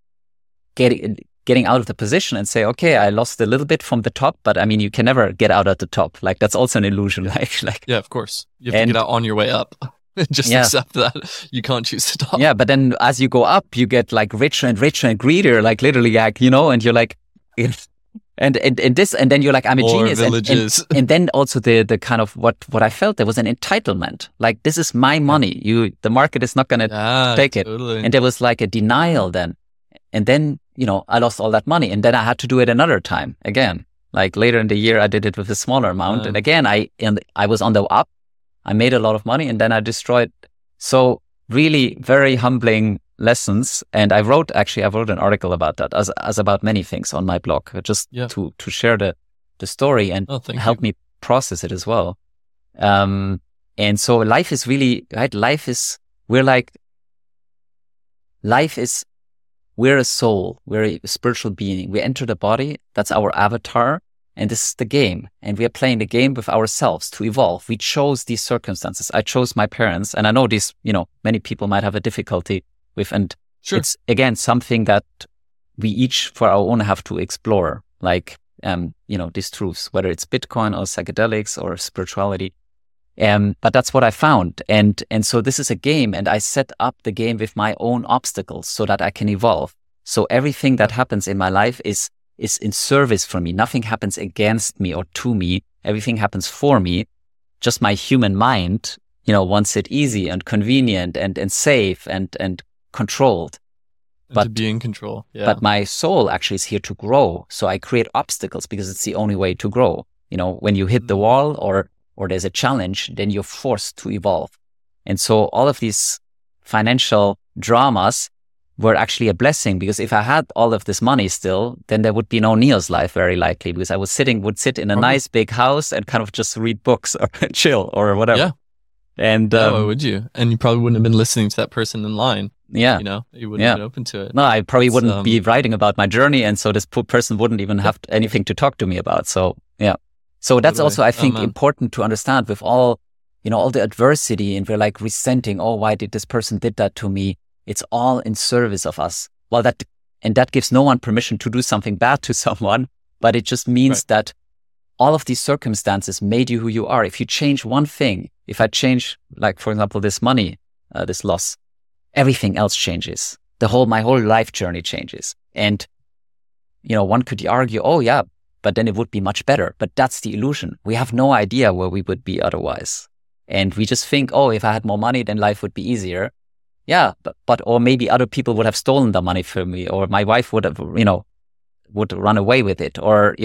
getting out of the position and say, okay, I lost a little bit from the top, but I mean, you can never get out at the top. Like that's also an illusion. Yeah, of course. You have to get out on your way up. Just accept that you can't choose to top. Yeah, but then as you go up, you get like richer and richer and greedier, like literally, like, and you're like, and then you're like, I'm a genius. And then also the kind of what I felt, there was an entitlement. Like, this is my money. The market is not going to take it. And there was like a denial then. And then, I lost all that money, and then I had to do it another time again. Like later in the year, I did it with a smaller amount. And again, I was on the up. I made a lot of money and then I destroyed. So really very humbling lessons. And I wrote an article about that as about many things on my blog, just to share the story and help me process it as well. And so life is really, right? We're a soul. We're a spiritual being. We enter the body. That's our avatar. And this is the game. And we are playing the game with ourselves to evolve. We chose these circumstances. I chose my parents. And I know these, many people might have a difficulty with. And it's, again, something that we each for our own have to explore, like, these truths, whether it's Bitcoin or psychedelics or spirituality. But that's what I found. And so this is a game, and I set up the game with my own obstacles so that I can evolve. So everything that happens in my life is in service for me. Nothing happens against me or to me. Everything happens for me. Just my human mind, wants it easy and convenient and safe and controlled. But to be in control. Yeah. But my soul actually is here to grow. So I create obstacles because it's the only way to grow. When you hit the wall or there's a challenge, then you're forced to evolve. And so all of these financial dramas were actually a blessing, because if I had all of this money still, then there would be no Neo's life, very likely, because I would sit in a nice big house and kind of just read books or chill or whatever. Yeah. And why would you? And you probably wouldn't have been listening to that person in line. Yeah. You wouldn't have been open to it. No, I probably wouldn't be writing about my journey. And so this poor person wouldn't even have anything to talk to me about. So, yeah. So that's also, I think, important to understand with all the adversity, and we're like resenting, why did this person did that to me? It's all in service of us. Well, that gives no one permission to do something bad to someone, but it just means that all of these circumstances made you who you are. If you change one thing, if I change, like, for example, this money, this loss, everything else changes. My whole life journey changes. And, one could argue, but then it would be much better. But that's the illusion. We have no idea where we would be otherwise. And we just think, if I had more money, then life would be easier. Yeah, or maybe other people would have stolen the money from me, or my wife would have, would run away with it, or,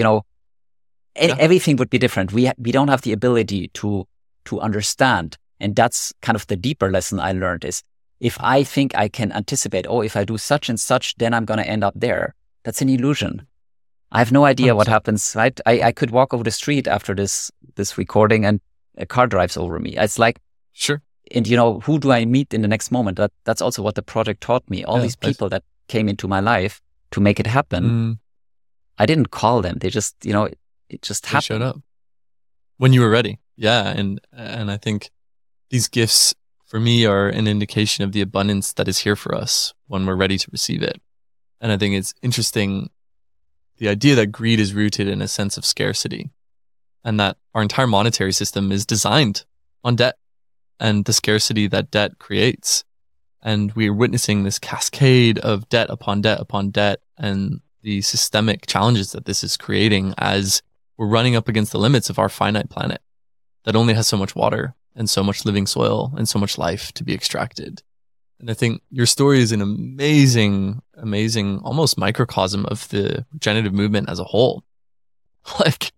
everything would be different. We don't have the ability to understand. And that's kind of the deeper lesson I learned is, if I think I can anticipate, if I do such and such, then I'm going to end up there. That's an illusion. I have no idea 100%. What happens, right? I could walk over the street after this recording and a car drives over me. It's like, sure. And who do I meet in the next moment? That's also what the project taught me. All these people that came into my life to make it happen. I didn't call them. They just, it just happened. They showed up when you were ready. Yeah. And I think these gifts for me are an indication of the abundance that is here for us when we're ready to receive it. And I think it's interesting, the idea that greed is rooted in a sense of scarcity, and that our entire monetary system is designed on debt and the scarcity that debt creates. And we are witnessing this cascade of debt upon debt upon debt, and the systemic challenges that this is creating as we're running up against the limits of our finite planet that only has so much water and so much living soil and so much life to be extracted. And I think your story is an amazing, almost microcosm of the regenerative movement as a whole. Like,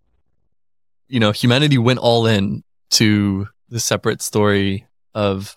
humanity went all in to the separate story of,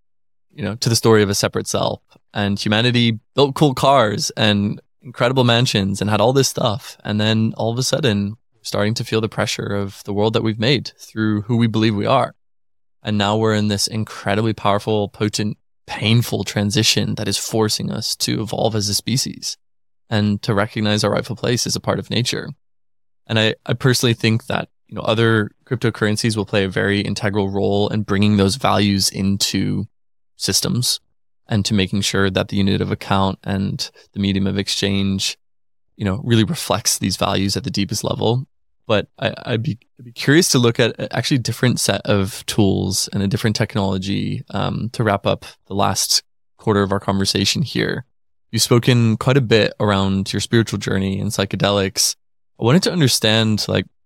to the story of a separate self. And humanity built cool cars and incredible mansions and had all this stuff. And then all of a sudden, we're starting to feel the pressure of the world that we've made through who we believe we are. And now we're in this incredibly powerful, potent, painful transition that is forcing us to evolve as a species and to recognize our rightful place as a part of nature. And I personally think that, other cryptocurrencies will play a very integral role in bringing those values into systems and to making sure that the unit of account and the medium of exchange, really reflects these values at the deepest level. But I'd be curious to look at actually a different set of tools and a different technology to wrap up the last quarter of our conversation here. You've spoken quite a bit around your spiritual journey and psychedelics. I wanted to understand,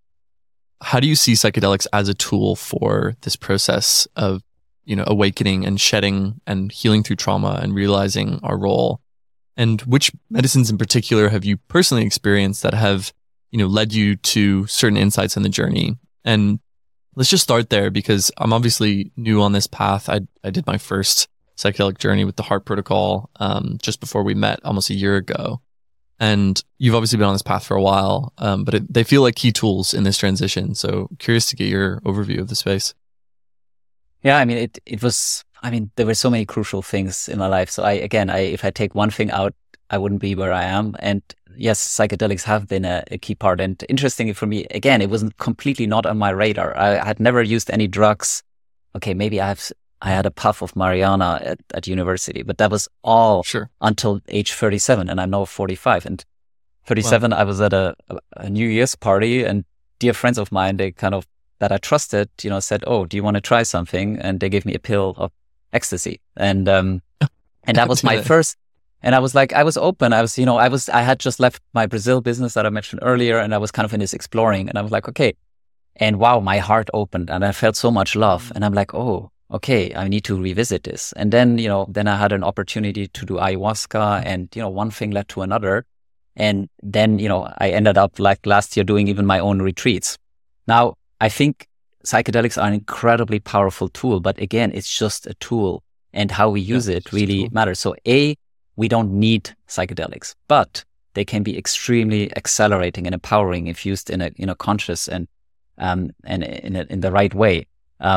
how do you see psychedelics as a tool for this process of, awakening and shedding and healing through trauma and realizing our role? And which medicines in particular have you personally experienced that have, led you to certain insights on the journey? And let's just start there, because I'm obviously new on this path. I did my first psychedelic journey with the Heart Protocol just before we met almost a year ago. And you've obviously been on this path for a while, but they feel like key tools in this transition. So curious to get your overview of the space. Yeah, I mean, there were so many crucial things in my life. So if I take one thing out, I wouldn't be where I am. And yes, psychedelics have been a key part. And interestingly for me, again, it wasn't completely not on my radar. I had never used any drugs. Okay, maybe I had a puff of marijuana at university, but that was all until age 37. And I'm now 45. And 37, wow. I was at a New Year's party, and dear friends of mine, that I trusted, said, "Oh, do you want to try something?" And they gave me a pill of ecstasy. And that was my first. And I was like, I was open. I had just left my Brazil business that I mentioned earlier, and I was kind of in this exploring, and I was like, okay. And wow, my heart opened and I felt so much love. And I'm like, oh, okay, I need to revisit this. And then, then I had an opportunity to do ayahuasca, and, one thing led to another. And then, I ended up like last year doing even my own retreats. Now, I think psychedelics are an incredibly powerful tool, but again, it's just a tool, and how we use it really matters. So we don't need psychedelics, but they can be extremely accelerating and empowering if used in a conscious and in the right way.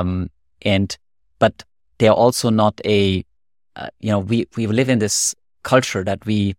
But they're also not we live in this culture that we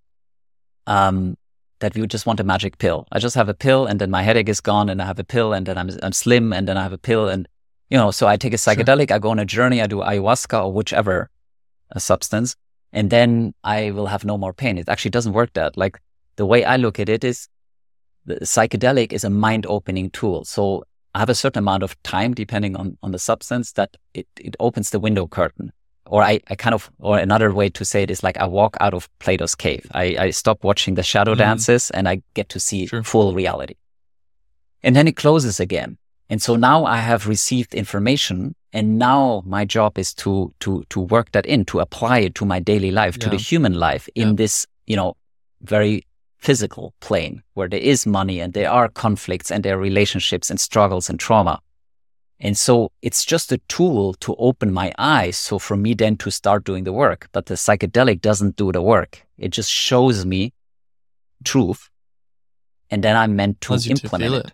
just want a magic pill. I just have a pill, and then my headache is gone, and I have a pill, and then I'm slim, and then I have a pill, and so I take a psychedelic, I go on a journey, I do ayahuasca or whichever substance, and then I will have no more pain. It actually doesn't work that. Like, the way I look at it is, the psychedelic is a mind-opening tool. So I have a certain amount of time, depending on the substance, that it opens the window curtain. Or or another way to say it is like I walk out of Plato's cave. I stop watching the shadow dances, and I get to see full reality. And then it closes again. And so now I have received information, and now my job is to work that in, to apply it to my daily life, to the human life in this, very physical plane where there is money and there are conflicts and there are relationships and struggles and trauma. And so it's just a tool to open my eyes. So for me then to start doing the work, but the psychedelic doesn't do the work. It just shows me truth. And then I'm meant to implement it.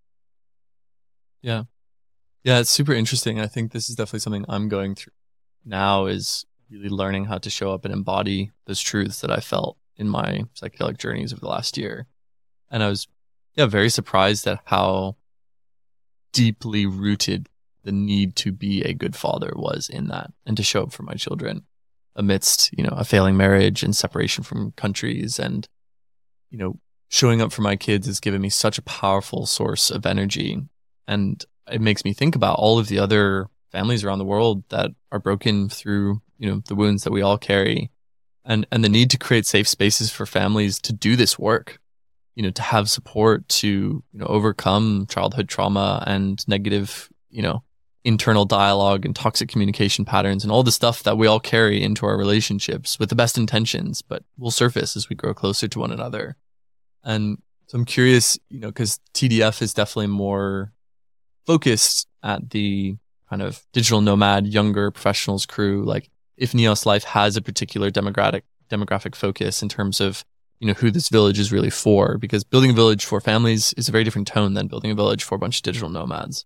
Yeah. Yeah. It's super interesting. I think this is definitely something I'm going through now, is really learning how to show up and embody those truths that I felt in my psychedelic journeys over the last year. And I was, very surprised at how deeply rooted the need to be a good father was in that, and to show up for my children amidst, a failing marriage and separation from countries. And, showing up for my kids has given me such a powerful source of energy. And it makes me think about all of the other families around the world that are broken through, the wounds that we all carry, and the need to create safe spaces for families to do this work, to have support to, overcome childhood trauma and negative, internal dialogue and toxic communication patterns and all the stuff that we all carry into our relationships with the best intentions, but will surface as we grow closer to one another. And so I'm curious, because TDF is definitely more focused at the kind of digital nomad, younger professionals crew. Like, if Neos Life has a particular demographic focus in terms of, who this village is really for, because building a village for families is a very different tone than building a village for a bunch of digital nomads.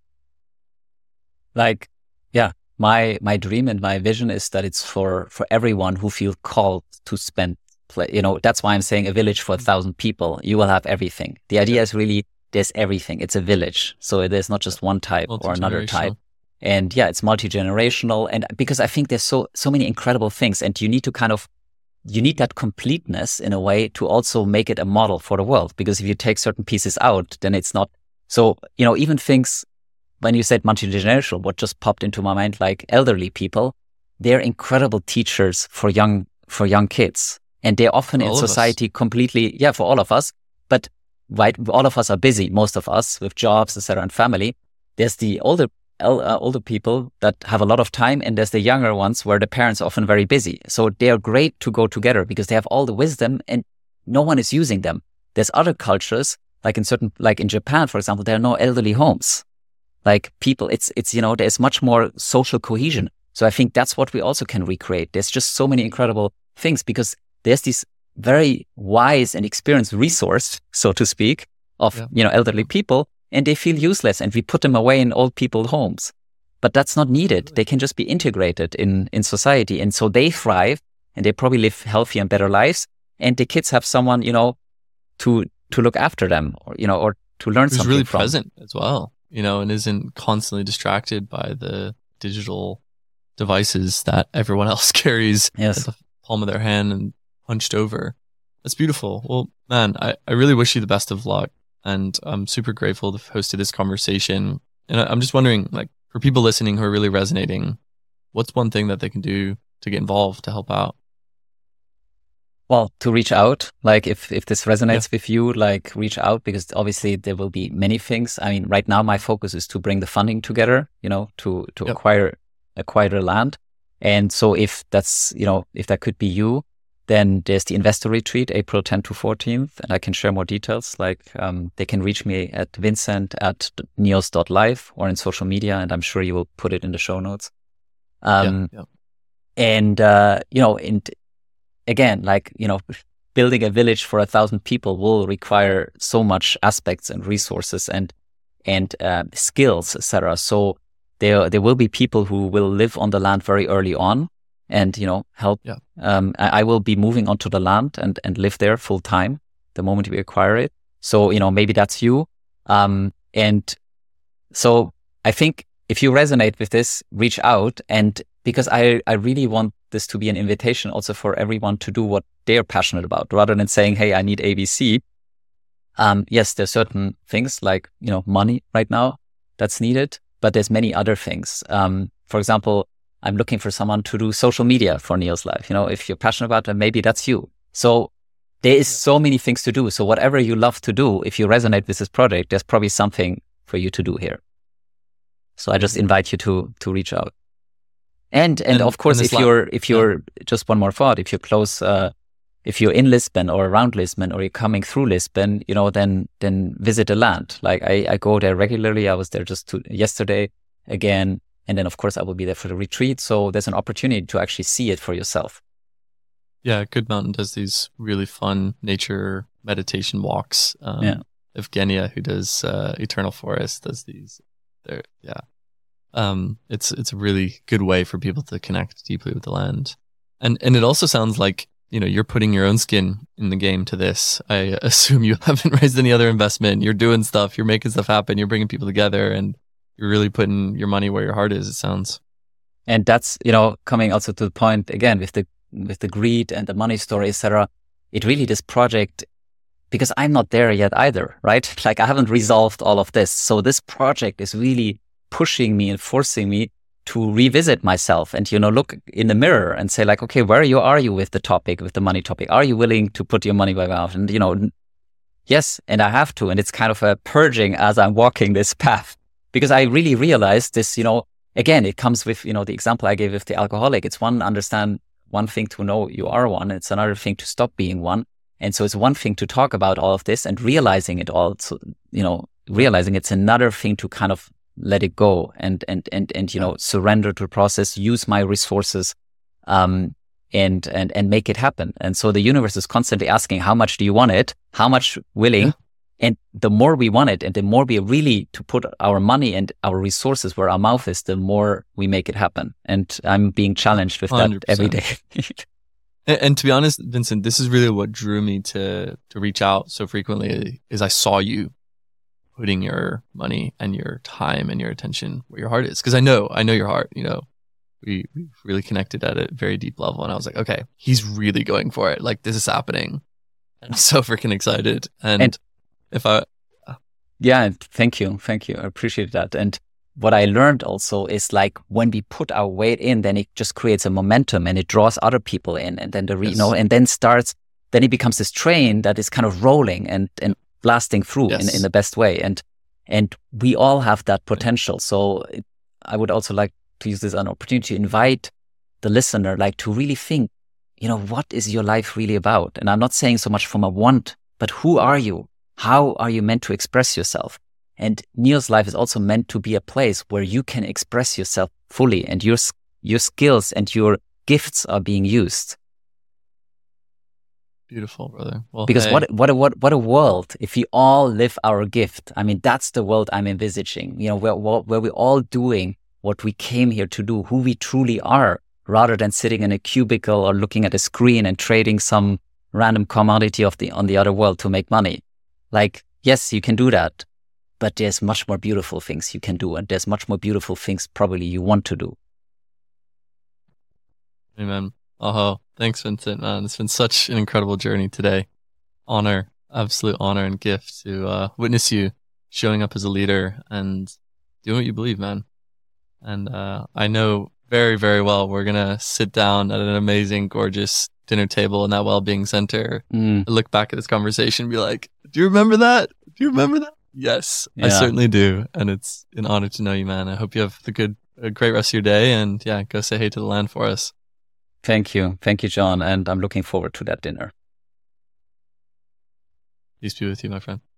Like, yeah, my dream and my vision is that it's for everyone who feels called to spend, that's why I'm saying a village for 1,000 people. You will have everything. The idea is really, there's everything. It's a village. So there's not just one type or another type. And yeah, it's multi-generational. And because I think there's so many incredible things, and you need that completeness in a way to also make it a model for the world. Because if you take certain pieces out, then it's not. So, even things, when you said multi-generational, what just popped into my mind, like elderly people, they're incredible teachers for young kids. And they're often in society completely, for all of us. But right, all of us are busy, most of us, with jobs, etc., and family. There's the older people that have a lot of time, and there's the younger ones where the parents are often very busy. So they're great to go together because they have all the wisdom and no one is using them. There's other cultures, like in Japan, for example, there are no elderly homes. Like, people, it's there's much more social cohesion. So I think that's what we also can recreate. There's just so many incredible things because there's this very wise and experienced resource, so to speak, of, elderly people, and they feel useless and we put them away in old people's homes. But that's not needed. They can just be integrated in society. And so they thrive and they probably live healthier and better lives. And the kids have someone, to look after them or to learn something who's really from. Present as well, and isn't constantly distracted by the digital devices that everyone else carries at the palm of their hand and hunched over. That's beautiful. Well, man, I really wish you the best of luck. And I'm super grateful to have hosted this conversation. And I'm just wondering, like, for people listening who are really resonating, what's one thing that they can do to get involved, to help out? Well, to reach out, like if this resonates with you, like reach out, because obviously there will be many things. I mean, right now my focus is to bring the funding together, to acquire the land. And so if that's, if that could be you, then there's the investor retreat, April 10th to 14th, and I can share more details. Like they can reach me at Vincent@neos.live or in social media, and I'm sure you will put it in the show notes. And again, like, building a village for 1,000 people will require so much aspects and resources and skills, etc. So there will be people who will live on the land very early on and, help. Yeah. I will be moving onto the land and live there full time the moment we acquire it. So, maybe that's you. And so I think if you resonate with this, reach out. And because I really want this to be an invitation also for everyone to do what they're passionate about, rather than saying, hey, I need ABC. Yes, there's certain things like, money right now that's needed, but there's many other things. For example, I'm looking for someone to do social media for Neos Life. If you're passionate about it, maybe that's you. So there is so many things to do. So whatever you love to do, if you resonate with this project, there's probably something for you to do here. So I just invite you to reach out. And of course, if you're just one more thought, if you're close, if you're in Lisbon or around Lisbon, or you're coming through Lisbon, then visit the land. Like I go there regularly. I was there just yesterday again. And then of course I will be there for the retreat. So there's an opportunity to actually see it for yourself. Yeah. Good Mountain does these really fun nature meditation walks. Evgenia, who does Eternal Forest, does these. It's a really good way for people to connect deeply with the land. And it also sounds like, you're putting your own skin in the game to this. I assume you haven't raised any other investment. You're doing stuff, you're making stuff happen, you're bringing people together, and you're really putting your money where your heart is, it sounds. And that's, coming also to the point again with the greed and the money story, etc. It really, this project, because I'm not there yet either, right? Like I haven't resolved all of this. So this project is really pushing me and forcing me to revisit myself and, look in the mirror and say like, okay, where are you with the money topic? Are you willing to put your money where your mouth? And, yes, and I have to. And it's kind of a purging as I'm walking this path, because I really realized this, again, it comes with, the example I gave with the alcoholic. It's one thing to know you are one. It's another thing to stop being one. And so it's one thing to talk about all of this and realizing it all. So, realizing it's another thing to kind of let it go and surrender to the process, use my resources, and make it happen. And so the universe is constantly asking, how much do you want it? How much willing? Yeah. And the more we want it and the more we really to put our money and our resources where our mouth is, the more we make it happen. And I'm being challenged with 100%. That every day. And to be honest, Vincent, this is really what drew me to reach out so frequently is I saw you putting your money and your time and your attention where your heart is. Because I know your heart, we've really connected at a very deep level. And I was like, okay, he's really going for it. Like this is happening. And I'm so freaking excited. And yeah, thank you. I appreciate that. And what I learned also is like when we put our weight in, then it just creates a momentum and it draws other people in. And then and then it becomes this train that is kind of rolling and blasting through in the best way. And we all have that potential. So I would also like to use this as an opportunity to invite the listener, like to really think, what is your life really about? And I'm not saying so much from a want, but who are you? How are you meant to express yourself? And Neos Life is also meant to be a place where you can express yourself fully and your skills and your gifts are being used. Beautiful, brother. Well, because hey. what a world if we all live our gift. I mean, that's the world I'm envisaging, where we're all doing what we came here to do, who we truly are, rather than sitting in a cubicle or looking at a screen and trading some random commodity on the other world to make money. Like, yes, you can do that, but there's much more beautiful things you can do, and there's much more beautiful things probably you want to do. Amen. Oh, thanks, Vincent, man. It's been such an incredible journey today. Honor, absolute honor and gift to witness you showing up as a leader and doing what you believe, man. And I know very, very well we're going to sit down at an amazing, gorgeous dinner table in that well-being center, look back at this conversation and be like, do you remember that? Do you remember that? Yes, yeah. I certainly do. And it's an honor to know you, man. I hope you have a great rest of your day, and yeah, go say hey to the land for us. Thank you. Thank you, John. And I'm looking forward to that dinner. Peace be with you, my friend.